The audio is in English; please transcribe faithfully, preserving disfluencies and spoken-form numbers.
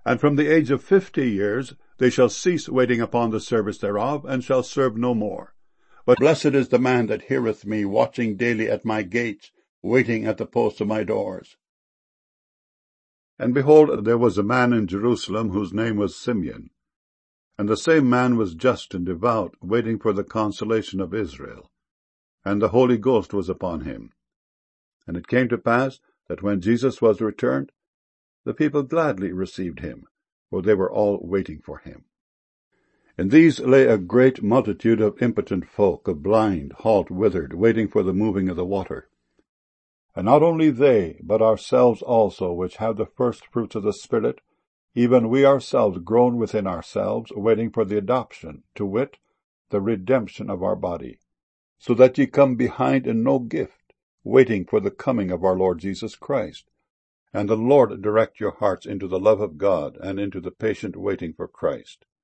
And from the age of fifty years they shall cease waiting upon the service thereof, and shall serve no more. But blessed is the man that heareth me, watching daily at my gates, waiting at the posts of my doors. And behold, there was a man in Jerusalem whose name was Simeon. And the same man was just and devout, waiting for the consolation of Israel. And the Holy Ghost was upon him. And it came to pass that when Jesus was returned, the people gladly received him, for they were all waiting for him. In these lay a great multitude of impotent folk, of blind, halt, withered, waiting for the moving of the water. And not only they, but ourselves also, which have the first fruits of the Spirit, even we ourselves groan within ourselves, waiting for the adoption, to wit, the redemption of our body. So that ye come behind in no gift, waiting for the coming of our Lord Jesus Christ. And the Lord direct your hearts into the love of God, and into the patient waiting for Christ.